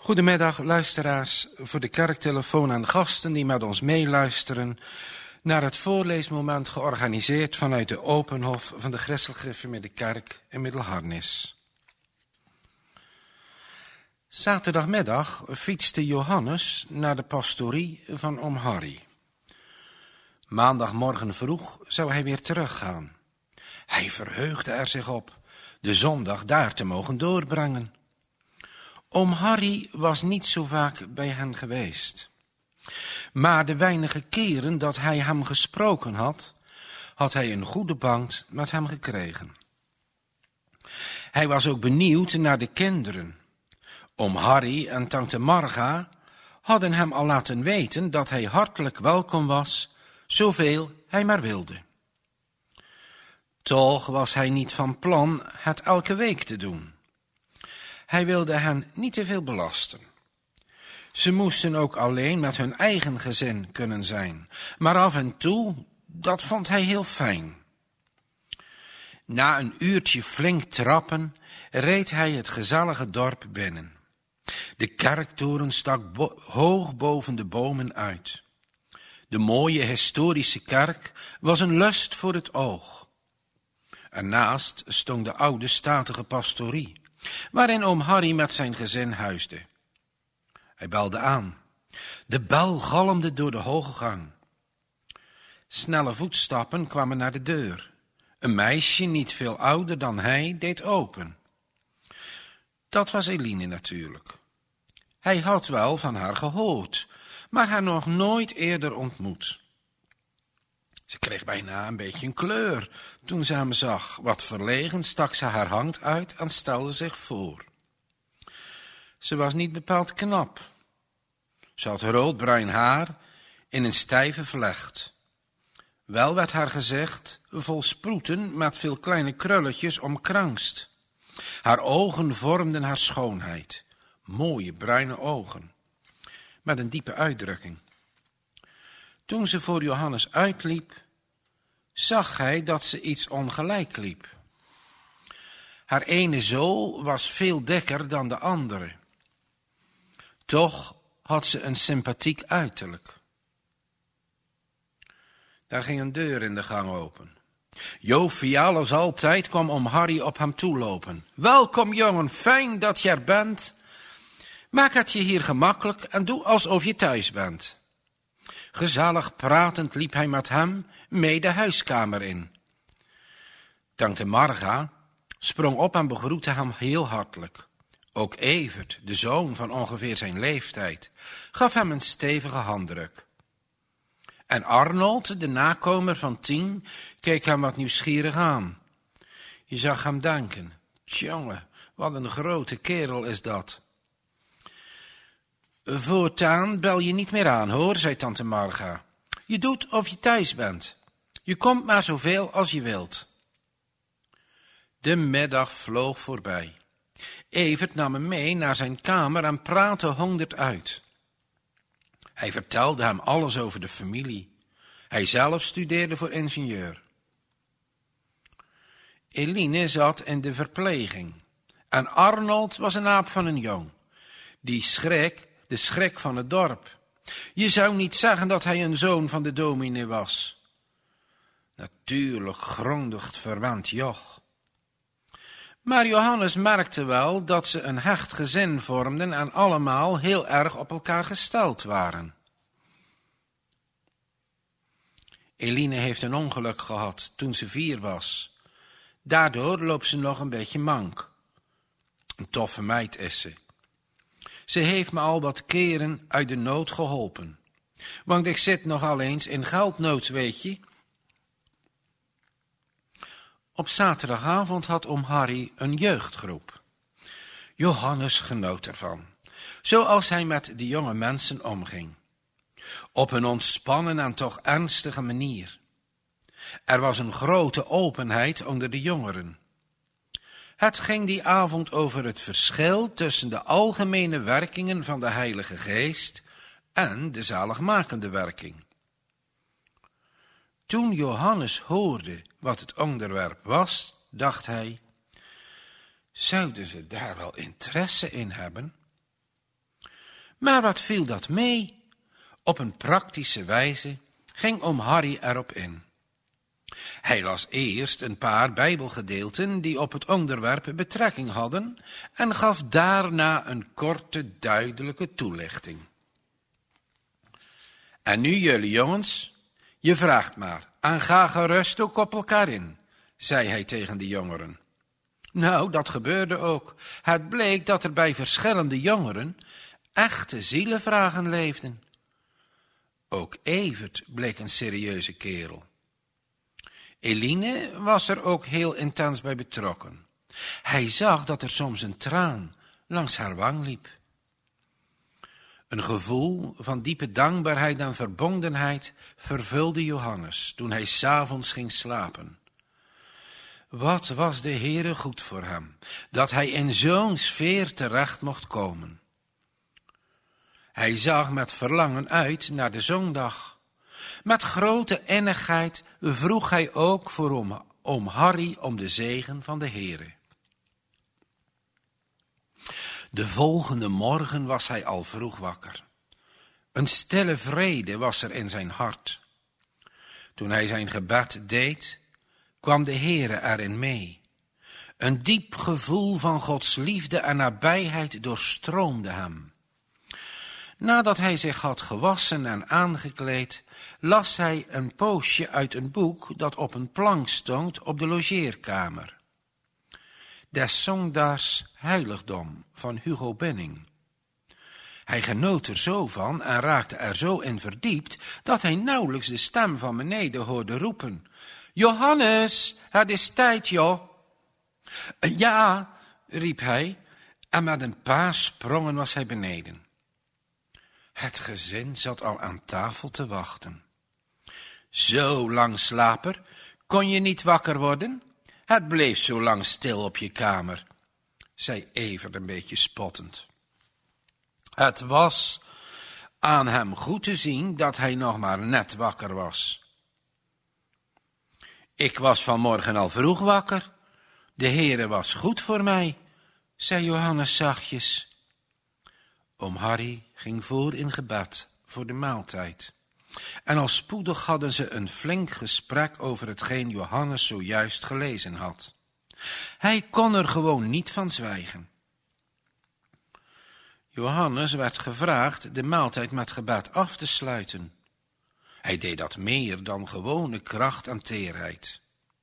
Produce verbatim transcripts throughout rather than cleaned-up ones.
Goedemiddag luisteraars, voor de kerktelefoon en gasten die met ons meeluisteren naar het voorleesmoment georganiseerd vanuit de Openhof van de Christelijk Gereformeerde Kerk in Middelharnis. Zaterdagmiddag fietste Johannes naar de pastorie van oom Harry. Maandagmorgen vroeg zou hij weer teruggaan. Hij verheugde er zich op de zondag daar te mogen doorbrengen. Oom Harry was niet zo vaak bij hen geweest. Maar de weinige keren dat hij hem gesproken had, had hij een goede band met hem gekregen. Hij was ook benieuwd naar de kinderen. Oom Harry en tante Marga hadden hem al laten weten dat hij hartelijk welkom was, zoveel hij maar wilde. Toch was hij niet van plan het elke week te doen. Hij wilde hen niet te veel belasten. Ze moesten ook alleen met hun eigen gezin kunnen zijn, maar af en toe, dat vond hij heel fijn. Na een uurtje flink trappen reed hij het gezellige dorp binnen. De kerktoren stak bo- hoog boven de bomen uit. De mooie historische kerk was een lust voor het oog. Ernaast stond de oude statige pastorie, waarin oom Harry met zijn gezin huisde. Hij belde aan. De bel galmde door de hoge gang. Snelle voetstappen kwamen naar de deur. Een meisje, niet veel ouder dan hij, deed open. Dat was Eline natuurlijk. Hij had wel van haar gehoord, maar haar nog nooit eerder ontmoet. Ze kreeg bijna een beetje een kleur toen ze hem zag. Wat verlegen stak ze haar hand uit en stelde zich voor. Ze was niet bepaald knap. Ze had roodbruin haar in een stijve vlecht. Wel werd haar gezicht vol sproeten met veel kleine krulletjes omkranst. Haar ogen vormden haar schoonheid. Mooie bruine ogen, met een diepe uitdrukking. Toen ze voor Johannes uitliep, zag hij dat ze iets ongelijk liep. Haar ene zool was veel dikker dan de andere. Toch had ze een sympathiek uiterlijk. Daar ging een deur in de gang open. Joviaal als altijd kwam oom Harry op hem toelopen. Welkom jongen, fijn dat je er bent. Maak het je hier gemakkelijk en doe alsof je thuis bent. Gezellig pratend liep hij met hem mee de huiskamer in. Tante Marga sprong op en begroette hem heel hartelijk. Ook Evert, de zoon van ongeveer zijn leeftijd, gaf hem een stevige handdruk. En Arnold, de nakomer van tien, keek hem wat nieuwsgierig aan. Je zag hem denken, tjonge, wat een grote kerel is dat. Voortaan bel je niet meer aan, hoor, zei tante Marga. Je doet of je thuis bent. Je komt maar zoveel als je wilt. De middag vloog voorbij. Evert nam hem mee naar zijn kamer en praatte honderd uit. Hij vertelde hem alles over de familie. Hij zelf studeerde voor ingenieur. Eline zat in de verpleging. En Arnold was een aap van een jong. Die schrik, de schrik van het dorp. Je zou niet zeggen dat hij een zoon van de dominee was. Natuurlijk grondig verwant joch. Maar Johannes merkte wel dat ze een hecht gezin vormden en allemaal heel erg op elkaar gesteld waren. Eline heeft een ongeluk gehad toen ze vier was. Daardoor loopt ze nog een beetje mank. Een toffe meid is ze. Ze heeft me al wat keren uit de nood geholpen. Want ik zit nogal eens in geldnood, weet je. Op zaterdagavond had oom Harry een jeugdgroep. Johannes genoot ervan, zoals hij met de jonge mensen omging. Op een ontspannen en toch ernstige manier. Er was een grote openheid onder de jongeren. Het ging die avond over het verschil tussen de algemene werkingen van de Heilige Geest en de zaligmakende werking. Toen Johannes hoorde wat het onderwerp was, dacht hij, zouden ze daar wel interesse in hebben? Maar wat viel dat mee? Op een praktische wijze ging oom Harry erop in. Hij las eerst een paar Bijbelgedeelten die op het onderwerp betrekking hadden en gaf daarna een korte, duidelijke toelichting. En nu jullie jongens, je vraagt maar, en ga gerust ook op elkaar in, zei hij tegen de jongeren. Nou, dat gebeurde ook. Het bleek dat er bij verschillende jongeren echte zielenvragen leefden. Ook Evert bleek een serieuze kerel. Eline was er ook heel intens bij betrokken. Hij zag dat er soms een traan langs haar wang liep. Een gevoel van diepe dankbaarheid en verbondenheid vervulde Johannes toen hij 's avonds ging slapen. Wat was de Heere goed voor hem, dat hij in zo'n sfeer terecht mocht komen. Hij zag met verlangen uit naar de zondag. Met grote innigheid vroeg hij ook voor oom, oom Harry om de zegen van de Heere. De volgende morgen was hij al vroeg wakker. Een stille vrede was er in zijn hart. Toen hij zijn gebed deed, kwam de Heere erin mee. Een diep gevoel van Gods liefde en nabijheid doorstroomde hem. Nadat hij zich had gewassen en aangekleed, las hij een poosje uit een boek dat op een plank stond op de logeerkamer. Des Zondaars Heiligdom van Hugo Benning. Hij genoot er zo van en raakte er zo in verdiept dat hij nauwelijks de stem van beneden hoorde roepen. Johannes, het is tijd, joh. Ja, riep hij, en met een paar sprongen was hij beneden. Het gezin zat al aan tafel te wachten. Zo lang, slaper, kon je niet wakker worden? Het bleef zo lang stil op je kamer, zei Evert een beetje spottend. Het was aan hem goed te zien dat hij nog maar net wakker was. Ik was vanmorgen al vroeg wakker. De Heere was goed voor mij, zei Johannes zachtjes. Oom Harry ging voor in gebed voor de maaltijd. En al spoedig hadden ze een flink gesprek over hetgeen Johannes zojuist gelezen had. Hij kon er gewoon niet van zwijgen. Johannes werd gevraagd de maaltijd met gebed af te sluiten. Hij deed dat meer dan gewone kracht en teerheid.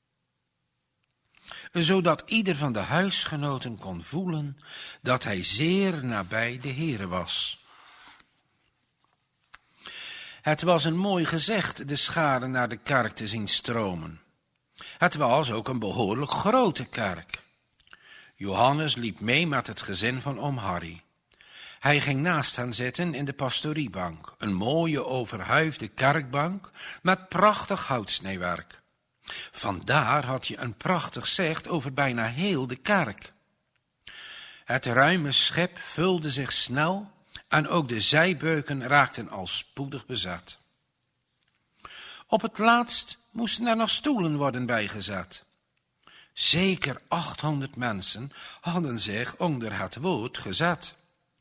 Zodat ieder van de huisgenoten kon voelen dat hij zeer nabij de Heere was. Het was een mooi gezicht de scharen naar de kerk te zien stromen. Het was ook een behoorlijk grote kerk. Johannes liep mee met het gezin van oom Harry. Hij ging naast hen zitten in de pastoriebank, een mooie overhuifde kerkbank met prachtig houtsnijwerk. Vandaar had je een prachtig zicht over bijna heel de kerk. Het ruime schip vulde zich snel en ook de zijbeuken raakten al spoedig bezet. Op het laatst moesten er nog stoelen worden bijgezet. Zeker achthonderd mensen hadden zich onder het woord gezet.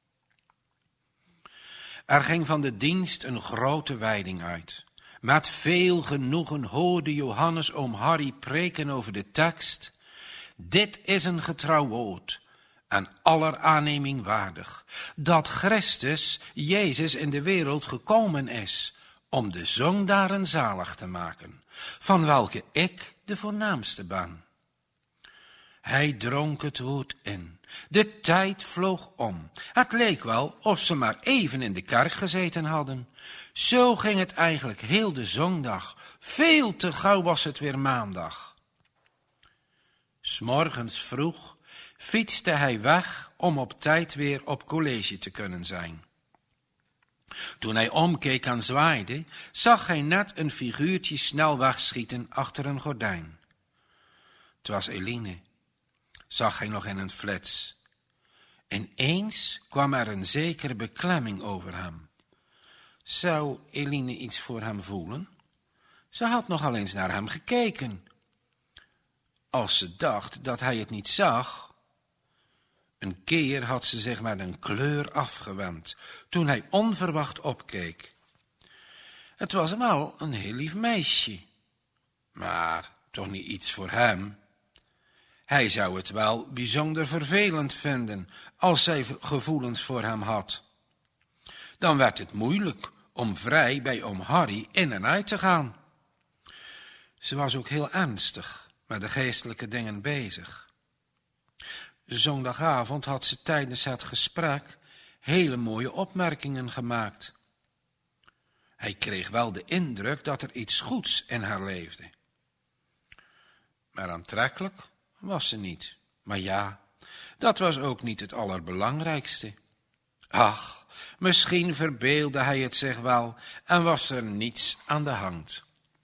Er ging van de dienst een grote wijding uit. Met veel genoegen hoorde Johannes oom Harry preken over de tekst. Dit is een getrouw woord en aller aanneming waardig, dat Christus, Jezus, in de wereld gekomen is om de zondaren zalig te maken, van welke ik de voornaamste ben. Hij dronk het woord in. De tijd vloog om. Het leek wel of ze maar even in de kerk gezeten hadden. Zo ging het eigenlijk heel de zondag. Veel te gauw was het weer maandag. 'S Morgens vroeg fietste hij weg om op tijd weer op college te kunnen zijn. Toen hij omkeek en zwaaide, zag hij net een figuurtje snel wegschieten achter een gordijn. Het was Eline, zag hij nog in een flits. Ineens kwam er een zekere beklemming over hem. Zou Eline iets voor hem voelen? Ze had nogal eens naar hem gekeken. Als ze dacht dat hij het niet zag, Een keer had ze zich met een kleur afgewend, toen hij onverwacht opkeek. Het was wel een heel lief meisje, maar toch niet iets voor hem. Hij zou het wel bijzonder vervelend vinden als zij gevoelens voor hem had. Dan werd het moeilijk om vrij bij oom Harry in en uit te gaan. Ze was ook heel ernstig met de geestelijke dingen bezig. Zondagavond had ze tijdens het gesprek hele mooie opmerkingen gemaakt. Hij kreeg wel de indruk dat er iets goeds in haar leefde. Maar aantrekkelijk was ze niet. Maar ja, dat was ook niet het allerbelangrijkste. Ach, misschien verbeeldde hij het zich wel en was er niets aan de hand.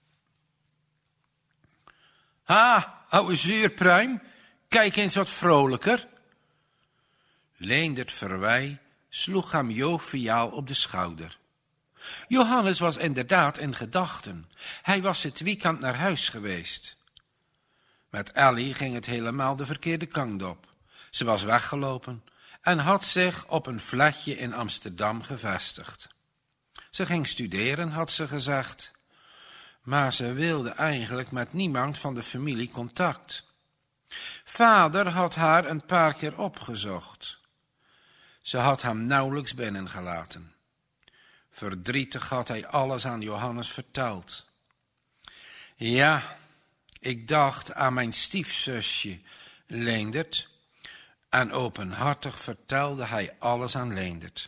Ha, ouwe zuurpruim, kijk eens wat vrolijker. Leendert Verwij sloeg hem joviaal op de schouder. Johannes was inderdaad in gedachten. Hij was het weekend naar huis geweest. Met Ellie ging het helemaal de verkeerde kant op. Ze was weggelopen en had zich op een flatje in Amsterdam gevestigd. Ze ging studeren, had ze gezegd, maar ze wilde eigenlijk met niemand van de familie contact. Vader had haar een paar keer opgezocht. Ze had hem nauwelijks binnengelaten. Verdrietig had hij alles aan Johannes verteld. Ja, ik dacht aan mijn stiefzusje, Leendert, en openhartig vertelde hij alles aan Leendert.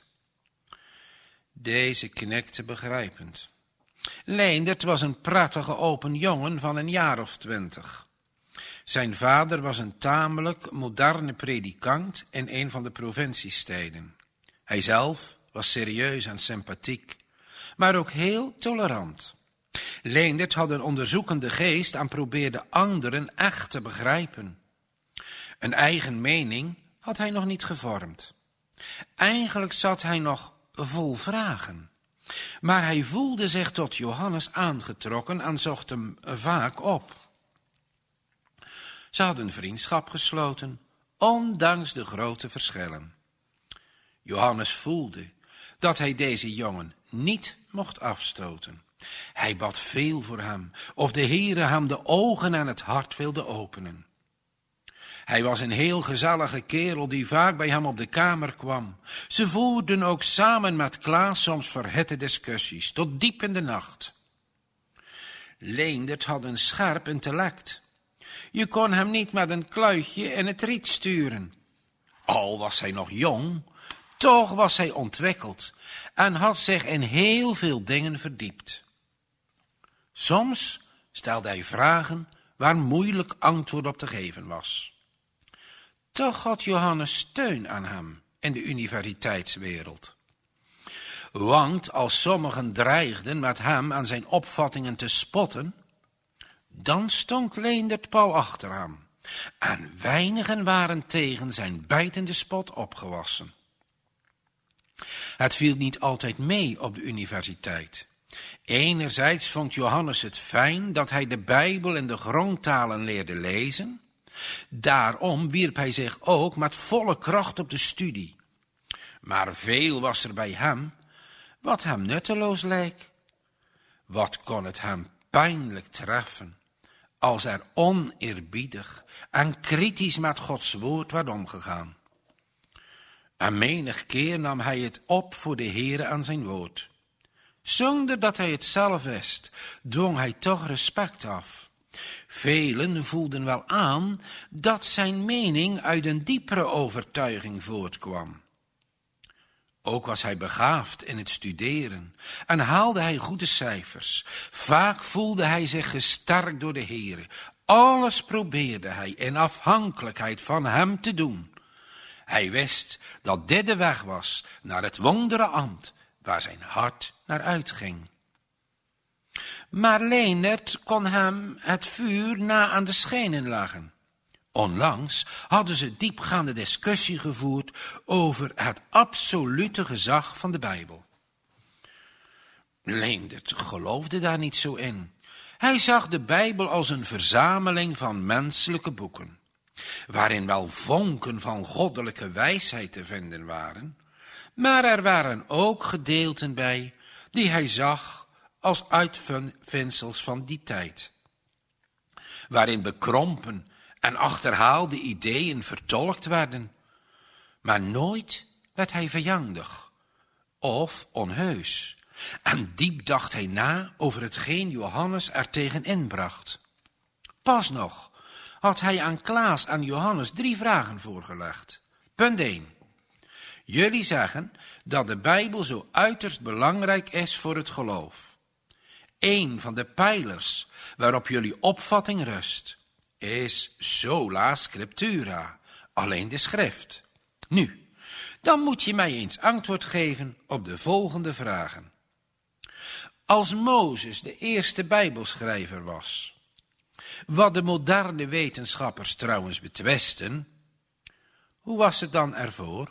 Deze knikte begrijpend. Leendert was een prettige open jongen van een jaar of twintig. Zijn vader was een tamelijk moderne predikant in een van de provinciesteden. Hij zelf was serieus en sympathiek, maar ook heel tolerant. Leendert had een onderzoekende geest en probeerde anderen echt te begrijpen. Een eigen mening had hij nog niet gevormd. Eigenlijk zat hij nog vol vragen. Maar hij voelde zich tot Johannes aangetrokken en zocht hem vaak op. Ze hadden vriendschap gesloten, ondanks de grote verschillen. Johannes voelde dat hij deze jongen niet mocht afstoten. Hij bad veel voor hem, of de Heere hem de ogen en het hart wilde openen. Hij was een heel gezellige kerel die vaak bij hem op de kamer kwam. Ze voerden ook samen met Klaas soms verhitte discussies, tot diep in de nacht. Leendert had een scherp intellect. Je kon hem niet met een kluitje in het riet sturen. Al was hij nog jong, toch was hij ontwikkeld en had zich in heel veel dingen verdiept. Soms stelde hij vragen waar moeilijk antwoord op te geven was. Toch had Johannes steun aan hem in de universiteitswereld. Want als sommigen dreigden met hem en zijn opvattingen te spotten, dan stond Leendert pal achter hem. En weinigen waren tegen zijn bijtende spot opgewassen. Het viel niet altijd mee op de universiteit. Enerzijds vond Johannes het fijn dat hij de Bijbel in de grondtalen leerde lezen. Daarom wierp hij zich ook met volle kracht op de studie. Maar veel was er bij hem wat hem nutteloos leek. Wat kon het hem pijnlijk treffen als er oneerbiedig en kritisch met Gods woord werd omgegaan. En menig keer nam hij het op voor de Heere aan zijn woord. Zonder dat hij het zelf wist, dwong hij toch respect af. Velen voelden wel aan dat zijn mening uit een diepere overtuiging voortkwam. Ook was hij begaafd in het studeren en haalde hij goede cijfers. Vaak voelde hij zich gesterkt door de Heere. Alles probeerde hij in afhankelijkheid van hem te doen. Hij wist dat dit de weg was naar het wondere ambt waar zijn hart naar uitging. Maar Leendert kon hem het vuur na aan de schenen leggen. Onlangs hadden ze diepgaande discussie gevoerd over het absolute gezag van de Bijbel. Leendert geloofde daar niet zo in. Hij zag de Bijbel als een verzameling van menselijke boeken. waarin wel vonken van goddelijke wijsheid te vinden waren, maar er waren ook gedeelten bij die hij zag als uitvindsels van die tijd, waarin bekrompen en achterhaalde ideeën vertolkt werden, maar nooit werd hij vijandig of onheus. En diep dacht hij na over hetgeen Johannes er tegen inbracht. Pas nog had hij aan Klaas en Johannes drie vragen voorgelegd. Punt één. Jullie zeggen dat de Bijbel zo uiterst belangrijk is voor het geloof. Eén van de pijlers waarop jullie opvatting rust, is sola scriptura, alleen de schrift. Nu, dan moet je mij eens antwoord geven op de volgende vragen. Als Mozes de eerste Bijbelschrijver was, wat de moderne wetenschappers trouwens betwisten, hoe was het dan ervoor?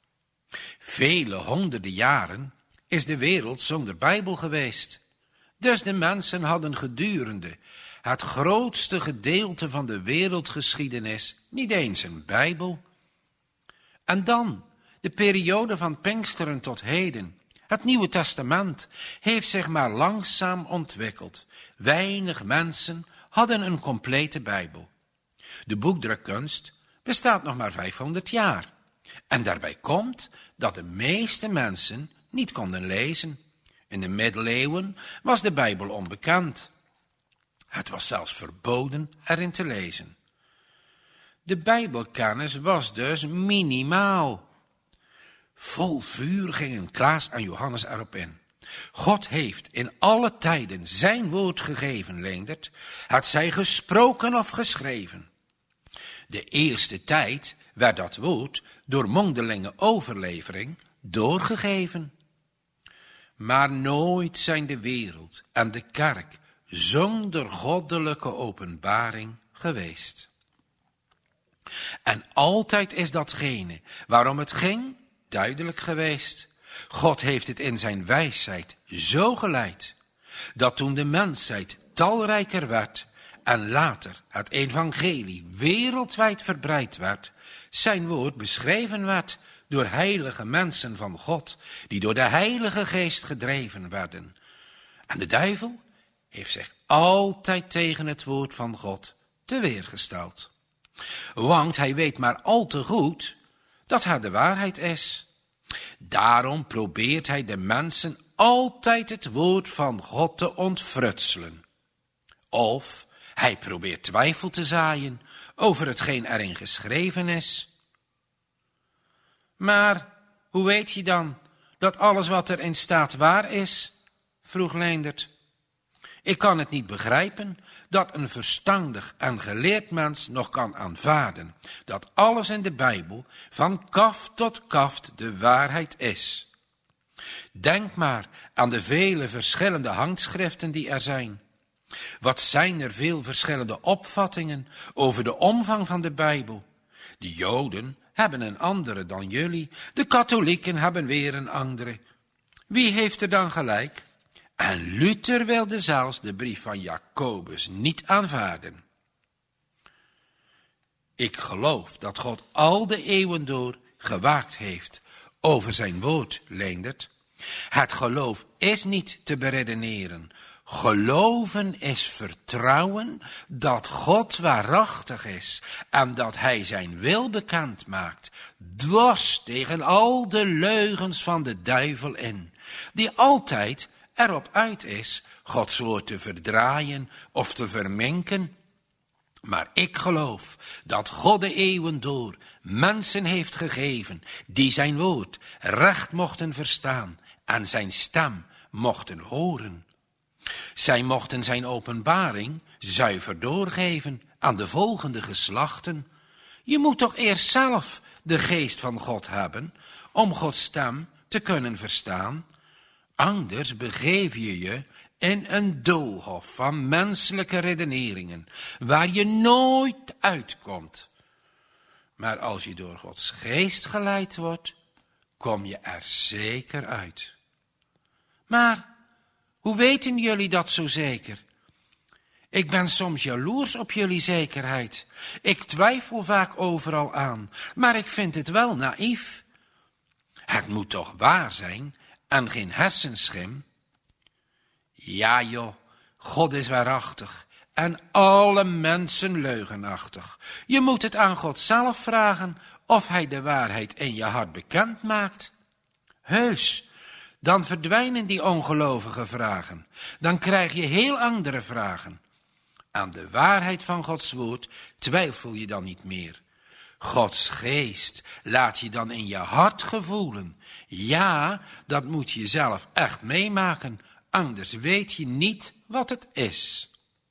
Vele honderden jaren is de wereld zonder Bijbel geweest. Dus de mensen hadden gedurende het grootste gedeelte van de wereldgeschiedenis niet eens een Bijbel. En dan, de periode van Pinksteren tot heden. Het Nieuwe Testament heeft zich maar langzaam ontwikkeld. Weinig mensen hadden een complete Bijbel. De boekdrukkunst bestaat nog maar vijfhonderd jaar. En daarbij komt dat de meeste mensen niet konden lezen. In de middeleeuwen was de Bijbel onbekend. Het was zelfs verboden erin te lezen. De Bijbelkennis was dus minimaal. Vol vuur gingen Klaas en Johannes erop in. God heeft in alle tijden zijn woord gegeven, Leendert. Het zij gesproken of geschreven. De eerste tijd werd dat woord door mondelinge overlevering doorgegeven. Maar nooit zijn de wereld en de kerk zonder goddelijke openbaring geweest. En altijd is datgene waarom het ging duidelijk geweest. God heeft het in zijn wijsheid zo geleid, dat toen de mensheid talrijker werd en later het evangelie wereldwijd verbreid werd, zijn woord beschreven werd door heilige mensen van God, die door de Heilige Geest gedreven werden. En de duivel heeft zich altijd tegen het woord van God teweergesteld. Want hij weet maar al te goed dat het de waarheid is. Daarom probeert hij de mensen altijd het woord van God te ontfrutselen. Of hij probeert twijfel te zaaien over hetgeen erin geschreven is. Maar hoe weet je dan dat alles wat erin staat waar is? Vroeg Leendert. Ik kan het niet begrijpen dat een verstandig en geleerd mens nog kan aanvaarden dat alles in de Bijbel van kaf tot kaft de waarheid is. Denk maar aan de vele verschillende handschriften die er zijn. Wat zijn er veel verschillende opvattingen over de omvang van de Bijbel. De Joden hebben een andere dan jullie, de katholieken hebben weer een andere. Wie heeft er dan gelijk? En Luther wilde zelfs de brief van Jacobus niet aanvaarden. Ik geloof dat God al de eeuwen door gewaakt heeft over zijn woord, Leendert. Het geloof is niet te beredeneren. Geloven is vertrouwen dat God waarachtig is en dat hij zijn wil bekend maakt, dwars tegen al de leugens van de duivel in, die altijd erop uit is Gods woord te verdraaien of te verminken. Maar ik geloof dat God de eeuwen door mensen heeft gegeven die zijn woord recht mochten verstaan en zijn stem mochten horen. Zij mochten zijn openbaring zuiver doorgeven aan de volgende geslachten. Je moet toch eerst zelf de geest van God hebben om Gods stem te kunnen verstaan. Anders begeef je je in een doolhof van menselijke redeneringen, waar je nooit uitkomt. Maar als je door Gods geest geleid wordt, kom je er zeker uit. Maar hoe weten jullie dat zo zeker? Ik ben soms jaloers op jullie zekerheid. Ik twijfel vaak overal aan, maar ik vind het wel naïef. Het moet toch waar zijn en geen hersenschim? Ja joh, God is waarachtig en alle mensen leugenachtig. Je moet het aan God zelf vragen of hij de waarheid in je hart bekend maakt. Heus, dan verdwijnen die ongelovige vragen. Dan krijg je heel andere vragen. Aan de waarheid van Gods woord twijfel je dan niet meer. Gods geest laat je dan in je hart gevoelen. Ja, dat moet je zelf echt meemaken, anders weet je niet wat het is.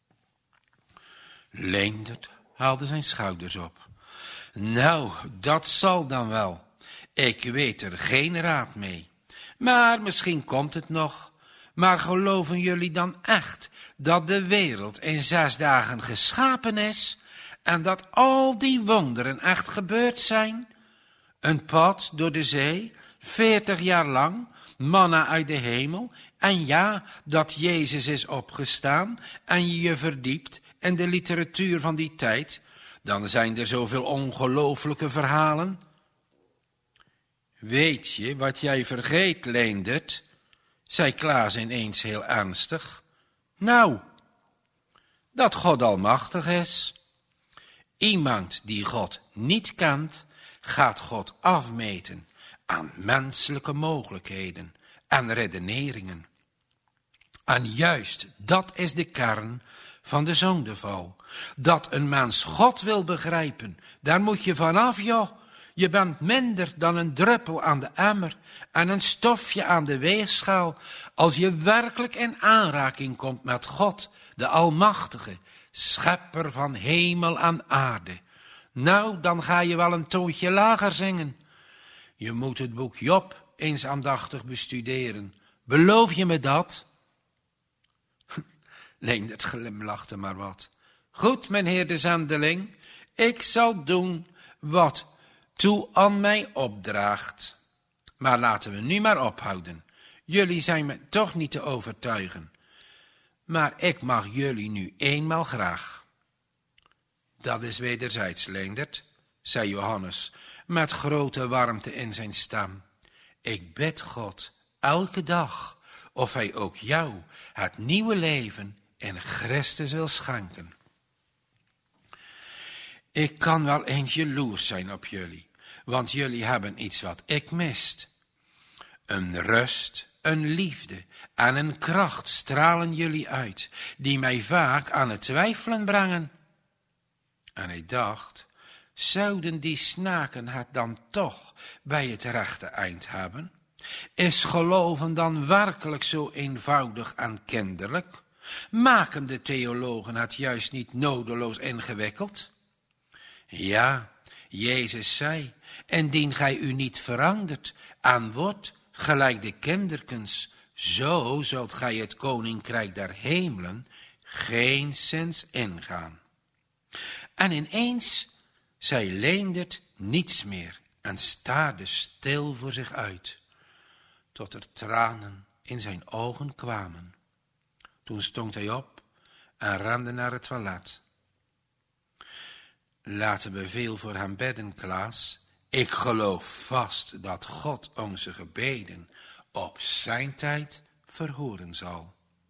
Leendert haalde zijn schouders op. Nou, dat zal dan wel. Ik weet er geen raad mee. Maar misschien komt het nog. Maar geloven jullie dan echt dat de wereld in zes dagen geschapen is en dat al die wonderen echt gebeurd zijn? Een pad door de zee, veertig jaar lang, manna uit de hemel, en ja, dat Jezus is opgestaan en je je verdiept in de literatuur van die tijd, dan zijn er zoveel ongelooflijke verhalen. Weet je wat jij vergeet, Leendert? Zei Klaas ineens heel ernstig. Nou, dat God almachtig is. Iemand die God niet kent, gaat God afmeten aan menselijke mogelijkheden en redeneringen. En juist dat is de kern van de zondeval. Dat een mens God wil begrijpen, daar moet je vanaf, joh. Je bent minder dan een druppel aan de emmer en een stofje aan de weegschaal als je werkelijk in aanraking komt met God, de Almachtige, schepper van hemel en aarde. Nou, dan ga je wel een toontje lager zingen. Je moet het boek Job eens aandachtig bestuderen. Beloof je me dat? Leendert glimlachte maar wat. Goed, mijnheer de zendeling, ik zal doen wat toe aan mij opdraagt. Maar laten we nu maar ophouden. Jullie zijn me toch niet te overtuigen. Maar ik mag jullie nu eenmaal graag. Dat is wederzijds, Leendert, zei Johannes, met grote warmte in zijn stem. Ik bid God elke dag of hij ook jou het nieuwe leven in Christus wil schenken. Ik kan wel eens jaloers zijn op jullie, want jullie hebben iets wat ik mist. Een rust, een liefde en een kracht stralen jullie uit, die mij vaak aan het twijfelen brengen. En hij dacht, zouden die snaken het dan toch bij het rechte eind hebben? Is geloven dan werkelijk zo eenvoudig en kinderlijk? Maken de theologen het juist niet nodeloos ingewikkeld? Ja, Jezus zei, indien gij u niet verandert en wordt gelijk de kinderkens, zo zult gij het koninkrijk der hemelen geenszins ingaan. En ineens zei Leendert niets meer en staarde stil voor zich uit, tot er tranen in zijn ogen kwamen. Toen stond hij op en rende naar het toilet. Laten we veel voor hem bidden, Klaas. Ik geloof vast dat God onze gebeden op zijn tijd verhoren zal.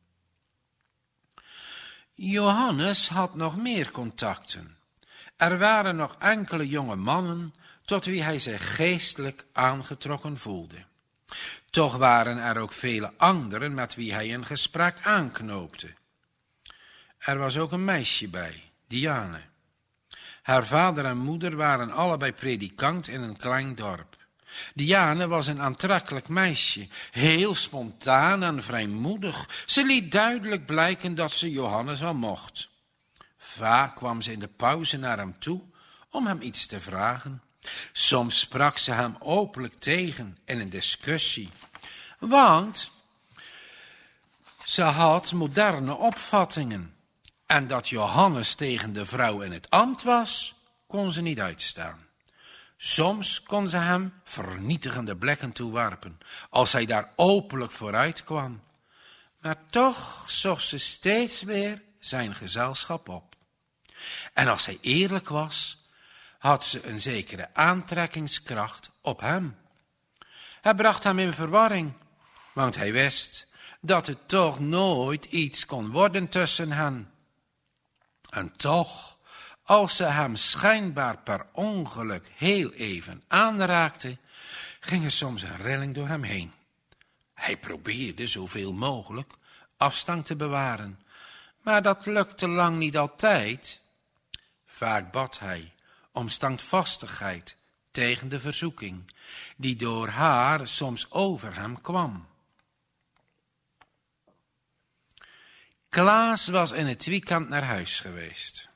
Johannes had nog meer contacten. Er waren nog enkele jonge mannen tot wie hij zich geestelijk aangetrokken voelde. Toch waren er ook vele anderen met wie hij een gesprek aanknoopte. Er was ook een meisje bij, Diane. Haar vader en moeder waren allebei predikant in een klein dorp. Diane was een aantrekkelijk meisje, heel spontaan en vrijmoedig. Ze liet duidelijk blijken dat ze Johannes wel mocht. Vaak kwam ze in de pauze naar hem toe om hem iets te vragen. Soms sprak ze hem openlijk tegen in een discussie. Want ze had moderne opvattingen. En dat Johannes tegen de vrouw in het ambt was, kon ze niet uitstaan. Soms kon ze hem vernietigende blikken toewerpen, als hij daar openlijk vooruit kwam. Maar toch zocht ze steeds weer zijn gezelschap op. En als hij eerlijk was, had ze een zekere aantrekkingskracht op hem. Hij bracht hem in verwarring, want hij wist dat het toch nooit iets kon worden tussen hen. En toch, als ze hem schijnbaar per ongeluk heel even aanraakte, ging er soms een rilling door hem heen. Hij probeerde zoveel mogelijk afstand te bewaren, maar dat lukte lang niet altijd. Vaak bad hij om standvastigheid tegen de verzoeking, die door haar soms over hem kwam. Klaas was in het weekend naar huis geweest.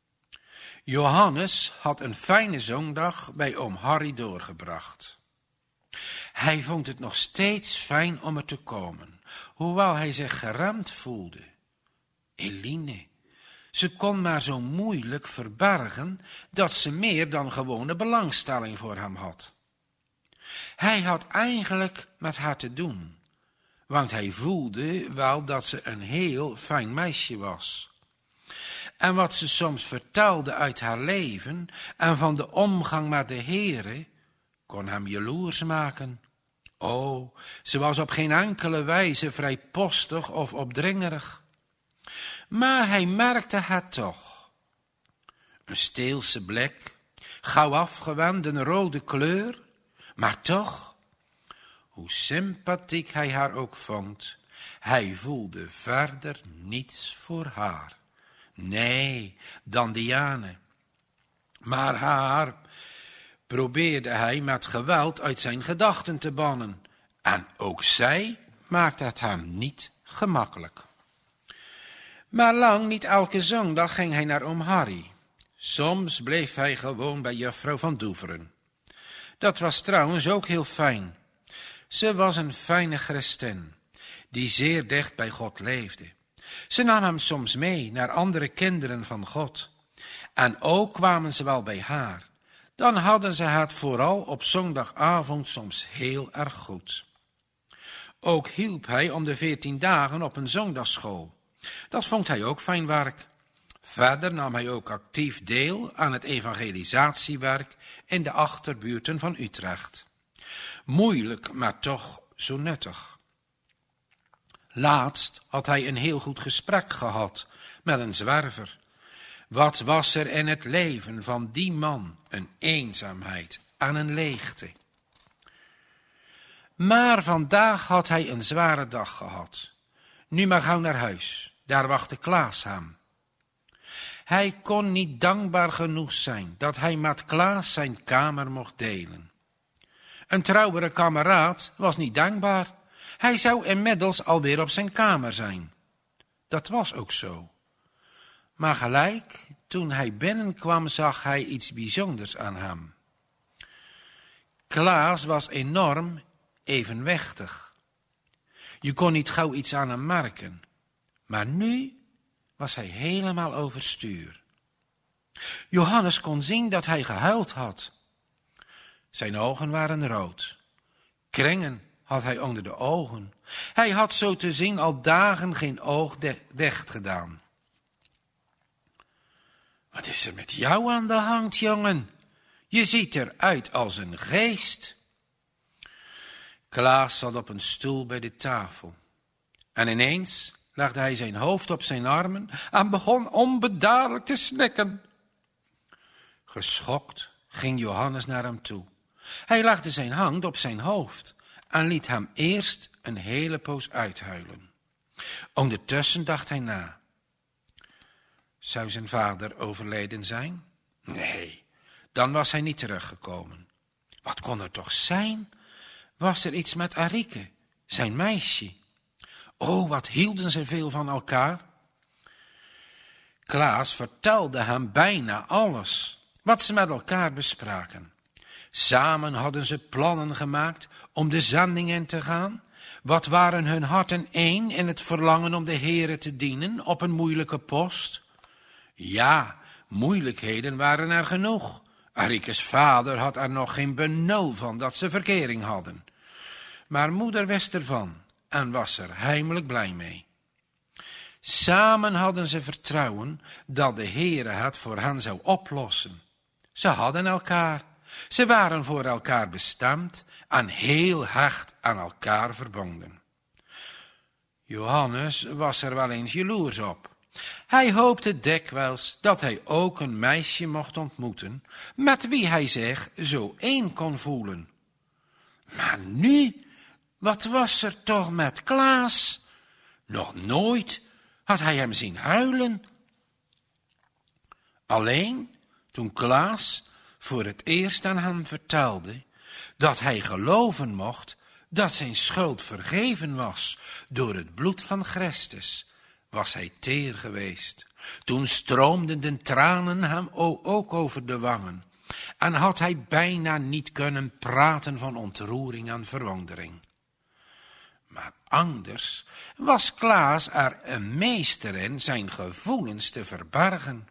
Johannes had een fijne zondag bij oom Harry doorgebracht. Hij vond het nog steeds fijn om er te komen, hoewel hij zich geremd voelde. Eline, ze kon maar zo moeilijk verbergen dat ze meer dan gewone belangstelling voor hem had. Hij had eigenlijk met haar te doen, want hij voelde wel dat ze een heel fijn meisje was. En wat ze soms vertelde uit haar leven en van de omgang met de Heere, kon hem jaloers maken. Oh, ze was op geen enkele wijze vrijpostig of opdringerig. Maar hij merkte het toch. Een steelse blik, gauw afgewend een rode kleur, maar toch, hoe sympathiek hij haar ook vond, hij voelde verder niets voor haar. Nee, dan Diane. Maar haar probeerde hij met geweld uit zijn gedachten te bannen. En ook zij maakte het hem niet gemakkelijk. Maar lang niet elke zondag ging hij naar oom Harry. Soms bleef hij gewoon bij juffrouw van Doeveren. Dat was trouwens ook heel fijn. Ze was een fijne christin, die zeer dicht bij God leefde. Ze nam hem soms mee naar andere kinderen van God. En ook kwamen ze wel bij haar. Dan hadden ze het vooral op zondagavond soms heel erg goed. Ook hielp hij om de veertien dagen op een zondagsschool. Dat vond hij ook fijn werk. Verder nam hij ook actief deel aan het evangelisatiewerk in de achterbuurten van Utrecht. Moeilijk, maar toch zo nuttig. Laatst had hij een heel goed gesprek gehad met een zwerver. Wat was er in het leven van die man een eenzaamheid en een leegte. Maar vandaag had hij een zware dag gehad. Nu maar gauw naar huis, daar wachtte Klaas hem. Hij kon niet dankbaar genoeg zijn dat hij met Klaas zijn kamer mocht delen. Een trouwere kameraad was niet dankbaar. Hij zou inmiddels alweer op zijn kamer zijn. Dat was ook zo. Maar gelijk, toen hij binnenkwam, zag hij iets bijzonders aan hem. Klaas was enorm evenwichtig. Je kon niet gauw iets aan hem merken. Maar nu was hij helemaal overstuur. Johannes kon zien dat hij gehuild had. Zijn ogen waren rood. Kringen had hij onder de ogen. Hij had zo te zien al dagen geen oog dicht gedaan. Wat is er met jou aan de hand, jongen? Je ziet eruit als een geest. Klaas zat op een stoel bij de tafel. En ineens legde hij zijn hoofd op zijn armen en begon onbedaarlijk te snikken. Geschokt ging Johannes naar hem toe. Hij legde zijn hand op zijn hoofd en liet hem eerst een hele poos uithuilen. Ondertussen dacht hij na. Zou zijn vader overleden zijn? Nee, dan was hij niet teruggekomen. Wat kon er toch zijn? Was er iets met Arieke, zijn meisje? Oh, wat hielden ze veel van elkaar. Klaas vertelde hem bijna alles wat ze met elkaar bespraken. Samen hadden ze plannen gemaakt om de zending in te gaan. Wat waren hun harten één in het verlangen om de Heere te dienen op een moeilijke post? Ja, moeilijkheden waren er genoeg. Arikes vader had er nog geen benul van dat ze verkering hadden. Maar moeder wist ervan en was er heimelijk blij mee. Samen hadden ze vertrouwen dat de Heere het voor hen zou oplossen. Ze hadden elkaar. Ze waren voor elkaar bestemd en heel hecht aan elkaar verbonden. Johannes was er wel eens jaloers op. Hij hoopte dikwijls dat hij ook een meisje mocht ontmoeten, met wie hij zich zo één kon voelen. Maar nu, wat was er toch met Klaas? Nog nooit had hij hem zien huilen. Alleen toen Klaas voor het eerst aan hem vertelde dat hij geloven mocht dat zijn schuld vergeven was door het bloed van Christus, was hij teer geweest. Toen stroomden de tranen hem ook over de wangen en had hij bijna niet kunnen praten van ontroering en verwondering. Maar anders was Klaas er een meester in zijn gevoelens te verbergen.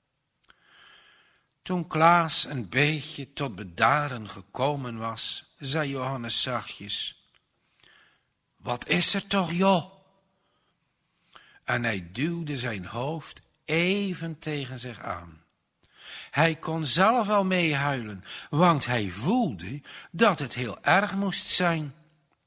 Toen Klaas een beetje tot bedaren gekomen was, zei Johannes zachtjes: "Wat is er toch, joh?" En hij duwde zijn hoofd even tegen zich aan. Hij kon zelf wel meehuilen, want hij voelde dat het heel erg moest zijn.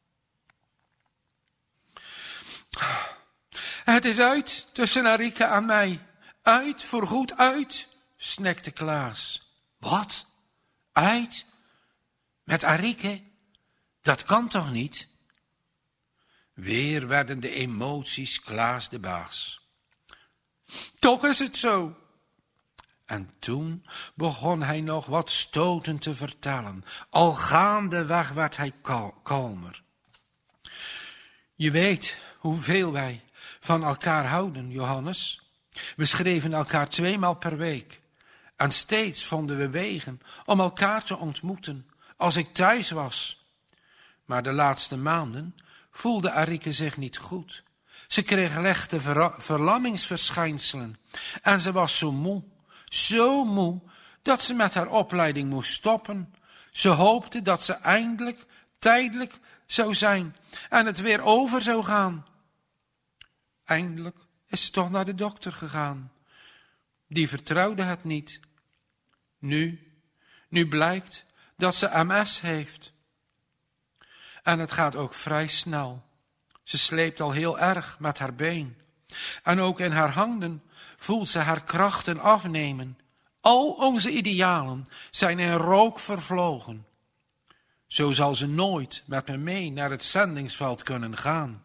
"Het is uit tussen Arike en mij. Uit, voorgoed uit," snikte Klaas. "Wat? Uit? Met Arike? Dat kan toch niet?" Weer werden de emoties Klaas de baas. "Toch is het zo." En toen begon hij nog wat stotend te vertellen. Al gaandeweg werd hij kal- kalmer. "Je weet hoeveel wij van elkaar houden, Johannes. We schreven elkaar tweemaal per week. En steeds vonden we wegen om elkaar te ontmoeten als ik thuis was. Maar de laatste maanden voelde Arike zich niet goed. Ze kreeg lichte ver- verlammingsverschijnselen en ze was zo moe, zo moe, dat ze met haar opleiding moest stoppen. Ze hoopte dat ze eindelijk tijdelijk zou zijn en het weer over zou gaan. Eindelijk is ze toch naar de dokter gegaan. Die vertrouwde het niet. Nu, nu blijkt dat ze M S heeft. En het gaat ook vrij snel. Ze sleept al heel erg met haar been. En ook in haar handen voelt ze haar krachten afnemen. Al onze idealen zijn in rook vervlogen. Zo zal ze nooit met me mee naar het zendingsveld kunnen gaan.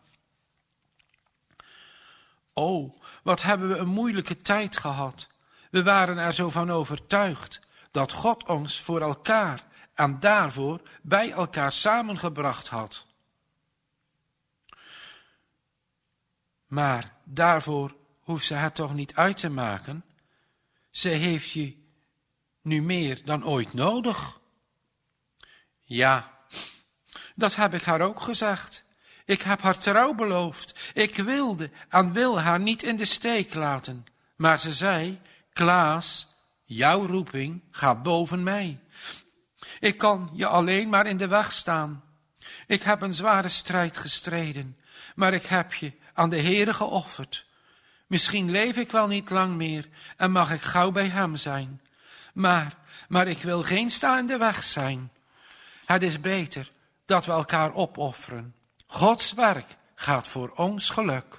Oh, wat hebben we een moeilijke tijd gehad. We waren er zo van overtuigd dat God ons voor elkaar en daarvoor bij elkaar samengebracht had. Maar daarvoor hoeft ze het toch niet uit te maken? Ze heeft je nu meer dan ooit nodig. Ja, dat heb ik haar ook gezegd. Ik heb haar trouw beloofd. Ik wilde en wil haar niet in de steek laten. Maar ze zei: Klaas, jouw roeping gaat boven mij. Ik kan je alleen maar in de weg staan. Ik heb een zware strijd gestreden, maar ik heb je aan de Heere geofferd. Misschien leef ik wel niet lang meer en mag ik gauw bij hem zijn. Maar, maar ik wil geen sta in de weg zijn. Het is beter dat we elkaar opofferen. Gods werk gaat voor ons geluk.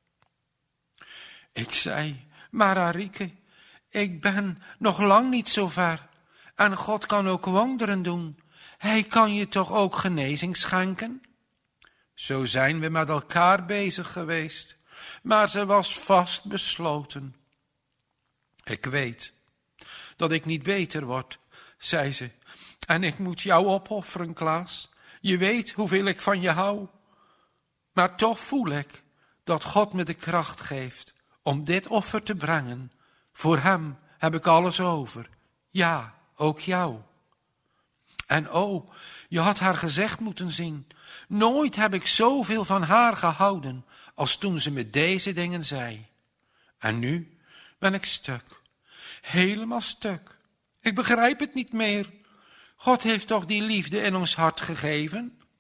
Ik zei: maar Arike, ik ben nog lang niet zo ver. En God kan ook wonderen doen. Hij kan je toch ook genezing schenken? Zo zijn we met elkaar bezig geweest. Maar ze was vast besloten. Ik weet dat ik niet beter word, zei ze. En ik moet jou opofferen, Klaas. Je weet hoeveel ik van je hou. Maar toch voel ik dat God me de kracht geeft om dit offer te brengen. Voor hem heb ik alles over. Ja, ook jou. En oh, je had haar gezicht moeten zien. Nooit heb ik zoveel van haar gehouden als toen ze me deze dingen zei. En nu ben ik stuk. Helemaal stuk. Ik begrijp het niet meer. God heeft toch die liefde in ons hart gegeven?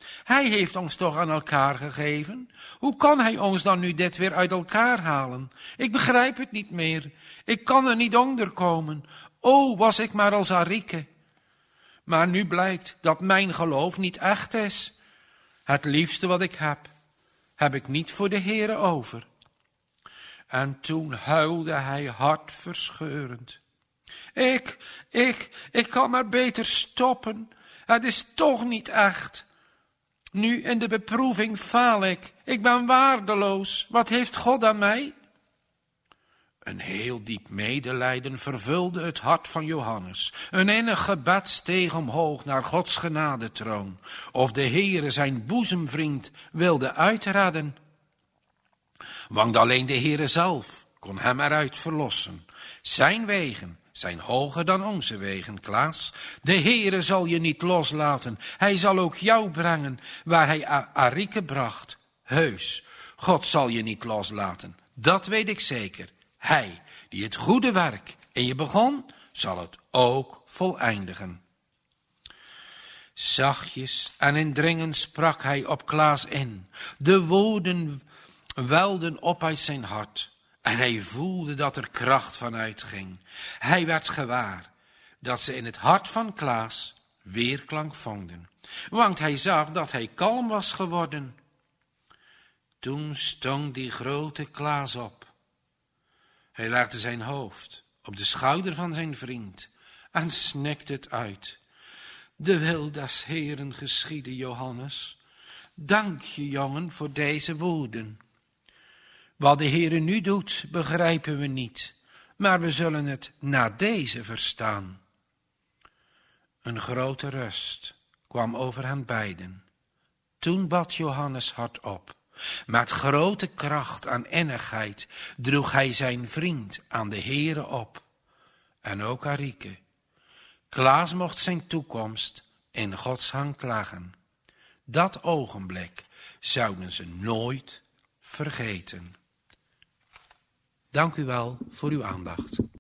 Hij heeft ons toch aan elkaar gegeven? Hoe kan hij ons dan nu dit weer uit elkaar halen? Ik begrijp het niet meer. Ik kan er niet onder komen. O, was ik maar als Arieke. Maar nu blijkt dat mijn geloof niet echt is. Het liefste wat ik heb, heb ik niet voor de Heere over. En toen huilde hij hartverscheurend. Ik, ik, ik kan maar beter stoppen. Het is toch niet echt. Nu in de beproeving faal ik. Ik ben waardeloos. Wat heeft God aan mij? Een heel diep medelijden vervulde het hart van Johannes. Een innig gebed steeg omhoog naar Gods genadetroon. Of de Heere zijn boezemvriend wilde uitredden. Want alleen de Heere zelf kon hem eruit verlossen. Zijn wegen zijn hoger dan onze wegen, Klaas. De Heere zal je niet loslaten. Hij zal ook jou brengen waar hij Arieke bracht. Heus, God zal je niet loslaten. Dat weet ik zeker. Hij, die het goede werk in je begon, zal het ook voleindigen. Zachtjes en indringend sprak hij op Klaas in. De woorden welden op uit zijn hart. En hij voelde dat er kracht van uitging. Hij werd gewaar dat ze in het hart van Klaas weerklank vonden. Want hij zag dat hij kalm was geworden. Toen stond die grote Klaas op. Hij legde zijn hoofd op de schouder van zijn vriend en snikte het uit. De wil des Heeren geschieden, Johannes. Dank je, jongen, voor deze woorden. Wat de Heere nu doet, begrijpen we niet, maar we zullen het na deze verstaan. Een grote rust kwam over hen beiden. Toen bad Johannes hardop. Met grote kracht en innigheid droeg hij zijn vriend aan de Heere op. En ook Arieke. Klaas mocht zijn toekomst in Gods hand leggen. Dat ogenblik zouden ze nooit vergeten. Dank u wel voor uw aandacht.